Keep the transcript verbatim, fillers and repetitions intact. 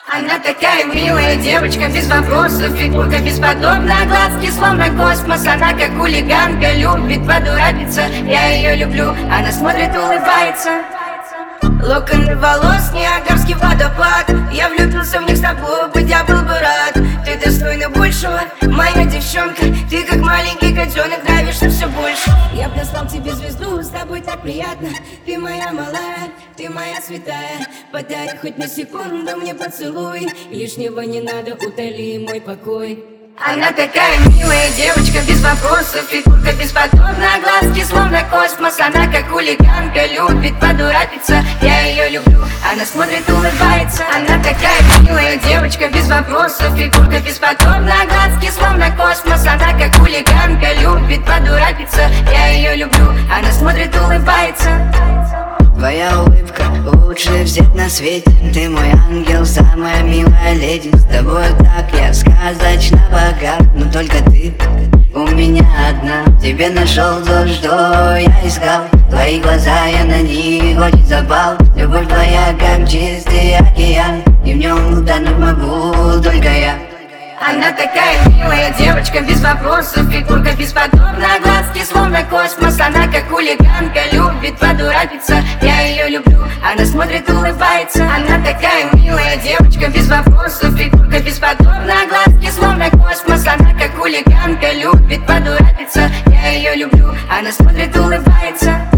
Она такая милая девочка, без вопросов, фигурка бесподобна, глазки словно космос. Она как хулиганка, любит подурачиться, я ее люблю, она смотрит, улыбается. Локоны волос, Ниагарский водопад, я влюбился в них с тобой, будь я был бы рад. Ты достойна большего, моя девчонка, ты как маленький котенок, нравишься все больше. Я послал тебе звезду, с тобой так приятно, ты моя малая, ты моя святая. Подари хоть на секунду мне поцелуй, лишнего не надо, утоли мой покой. Она такая милая девочка, без вопросов, фигурка бесподобна, глазки словно космос. Она как хулиганка, любит подурачиться, я ее люблю, она смотрит, улыбается. Она такая милая девочка, без вопросов, фигурка бесподобна, глазки словно космос. Она как хулиганка, любит подурачиться, я ее люблю, она смотрит, улыбается. Твоя улыбка лучше всех на свете, ты мой ангел, самая милая леди. С тобой так я сказочно богат, но только ты у меня одна. Тебе нашел то, что я искал, твои глаза, я на них очень запал. Любовь твоя как чистый океан, и в нем утонуть могу только я. Она такая милая девочка, без вопросов, фигурка бесподобна, глазки словно космос. Она как хулиганка, любит подурачиться, я ее люблю, она смотрит, улыбается. Она такая милая девочка, без вопросов, фигурка бесподобна, глазки словно космос. Она как хулиганка, любит подурачиться, я ее люблю, она смотрит, улыбается.